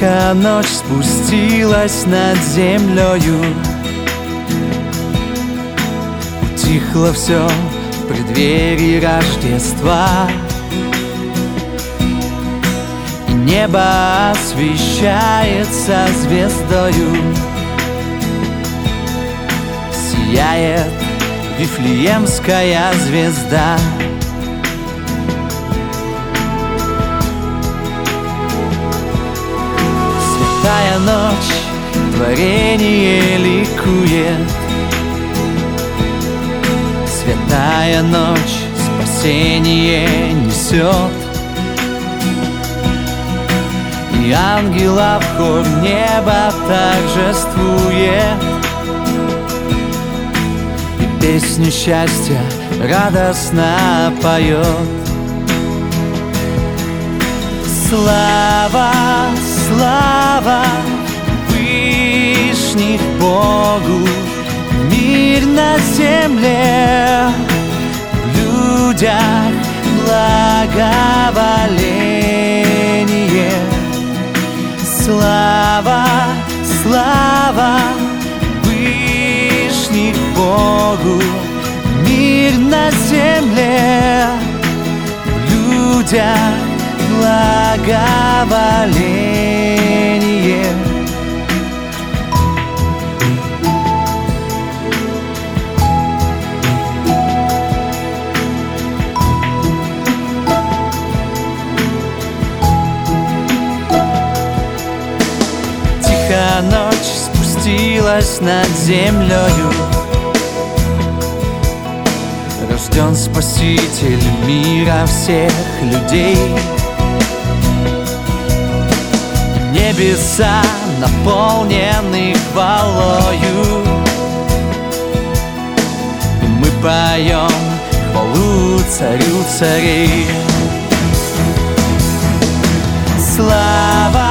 Тихо ночь спустилась над землею, утихло все в преддверии Рождества, и небо освещается звездою. Сияет Вифлеемская звезда. Святая ночь, творение ликует. Святая ночь, спасение несет. И ангелов хор неба торжествует. И песню счастья радостно поет. Слава, слава вышних Богу, мир на земле, в людях благоволение. Слава, слава вышних Богу, мир на земле, в людях благоволение. Тихо ночь спустилась над землею, рожден Спаситель мира всех людей. Небеса наполнены хвалою, и мы поем хвалу Царю царей. Слава,